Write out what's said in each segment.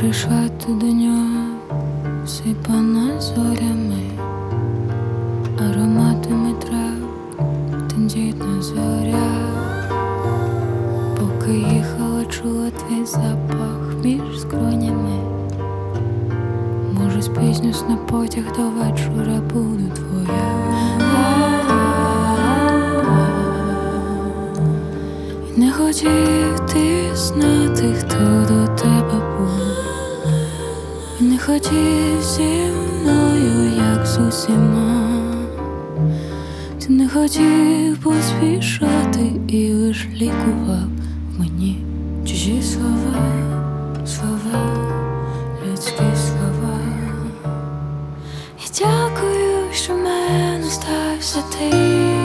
прийшла ти до нього, сипана зорями, ароматами трав, тендітна зоря. Поки їхала, чула твій запах між скронями. Може, спізнюсь на потяг, до вечора буду твоя. І не хотів ти знати, хто до тебе був, і не хотів зі мною, як з усіма. Ти не хотів поспішати і лиш лікував мені чужі слова, слова, людські слова. Я дякую, що в мене стався ти.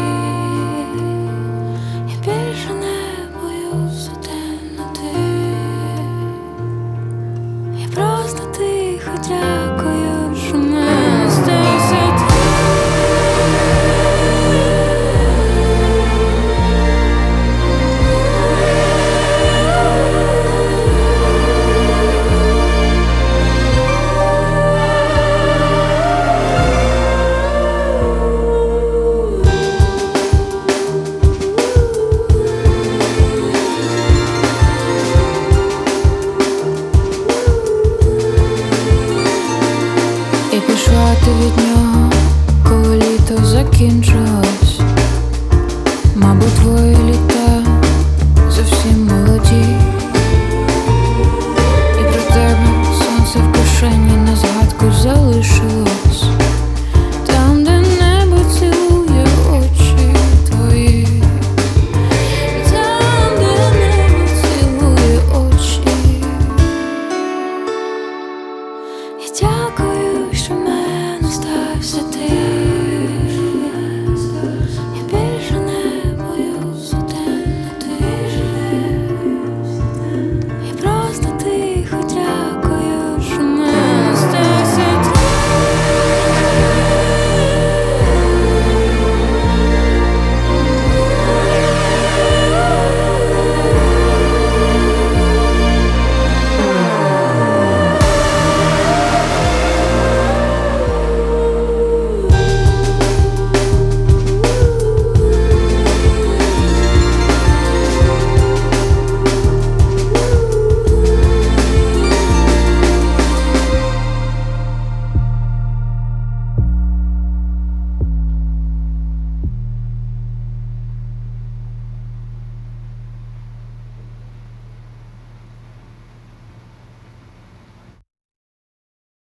Я більше не боюся темноти. Я просто тихо дякую, що в мене стався ти. І пішла ти від нього, коли літо закінчилось. Мабуть, твої літа зовсім молоді. І про тебе сонце в кишені на згадку залишилось.